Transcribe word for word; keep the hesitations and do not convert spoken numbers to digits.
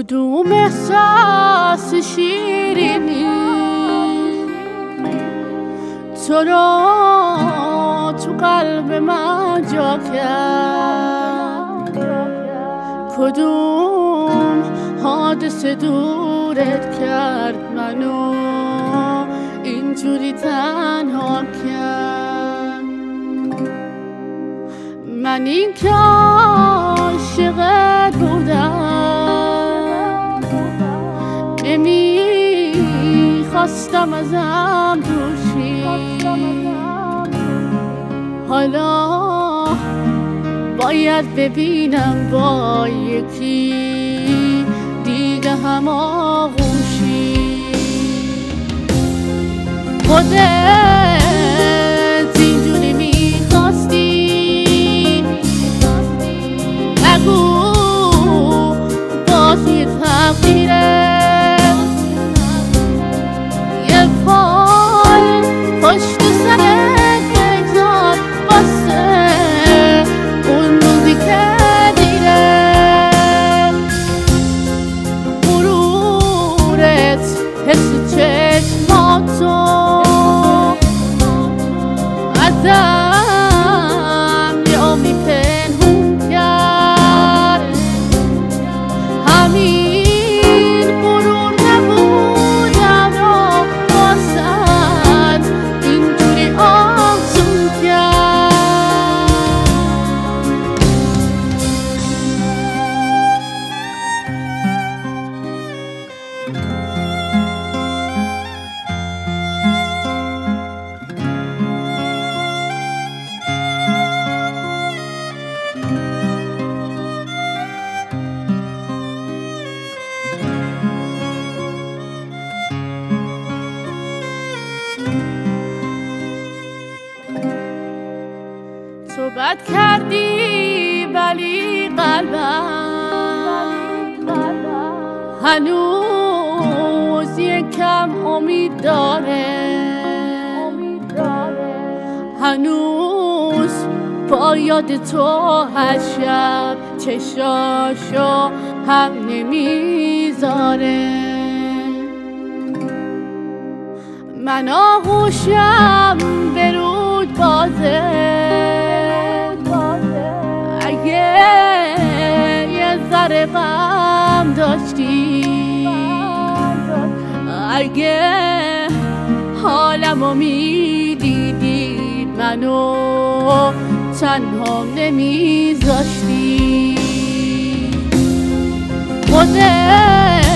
کدوم احساس شیرینی تو را تو قلب من جا کرد، کدوم حادثه دورت کرد منو اینجوری تنها کرد. من این که عاشقت بودم نمیخواستم ازم دوشی، حالا باید ببینم با یکی دیگه هماغوشی. خودت اینجوری میخواستی، نگو بازی تقدیره، یه پای پشت سرت بگذار واسه اون روزی که دیره. غرورت حس چشماتو ازم یامی پنهون کرد، همین غرور نبودن و واسد اینجوری آسون کرد. تو بد کردی ولی قلبم هنوز یکم امید داره، هنوز با یاد تو هر شب چشاشو هم نمیذاره. من آغوشم به رود بازه، اگه یه ذره غم داشتی، اگه حالمو میدیدی منو تنها نمیذاشتی. خودت